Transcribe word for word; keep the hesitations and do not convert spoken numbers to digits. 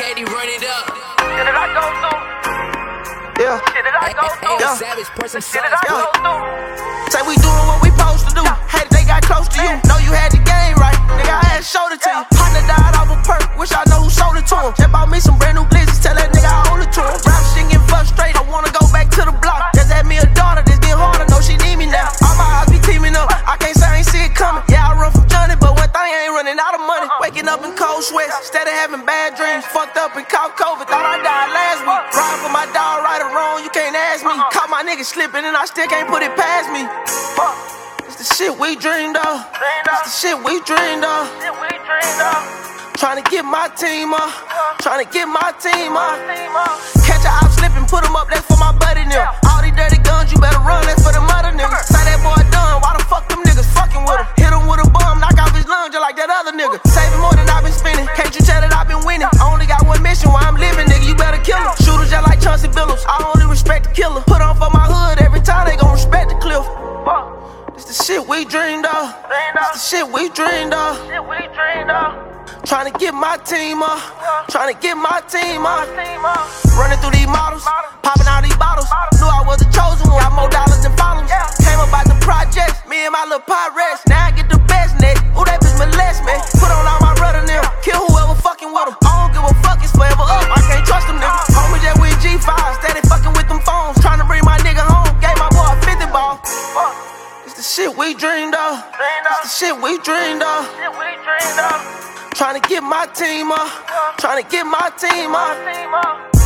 lady, run it up. Shit that I go through. Yeah. Shit that I go through. Yeah. Savage person, Shit that I go through. Say we doing what we supposed to do. Haters, they got close to you. Know you had the game right. Nigga, I had showed it to you. Partner died off a perk. Wish I know who sold it to him. Just bought me some brand new blizzards. Tell that nigga I own it to him. Rap shit getting frustrated. I wanna go back to the block. Just had me a daughter that's getting harder. Know she need me now. All my eyes be teaming up. I can't say I ain't see it coming. Yeah, I run from Johnny, but one thing I ain't running out of money. Waking up in cold sweats. Instead of having bad dreams. Fucked up and caught COVID. Thought I died last week. Ride for my dog, right or wrong. You can't ask me. Caught my nigga slipping and I still can't put it past me. Fuck. It's the shit we dreamed of. It's the shit we dreamed of. Tryna get my team up. Tryna get my team up. Catch a out slipping, put him up, that's for my buddy now. All these dirty guns, you better run, that's for the mother niggas. Say that boy done, why the fuck them niggas fucking with him? Hit him with a bum, knock off his lungs just like that other nigga. Saving more than I've been spending. Can't you tell that I've been winning? I only got one mission while I'm living, nigga, you better kill him. Shooters just like Chauncey Billups, I only respect the killer. Put on for my hood, every time they gon' respect the cliff. It's the shit we dreamed of. It's the shit we dreamed of. Tryna get my team up. Tryna get my team up. Running through these models, popping out these bottles. Knew I was the chosen one. Got more dollars than followers. Came up out the projects, me and my little pirates. Now I get the best neck. Who that bitch molest me? Put on all my brother now. Kill whoever fucking with them. I don't give a fuck, it's forever up. I can't trust them niggas. Homie just with G five, steady fucking with them phones. Tryna bring my nigga home. Gave my boy a fifty ball. It's the shit we dreamed of. It's the shit we dreamed of. Tryna get my team up. Tryna get my team up.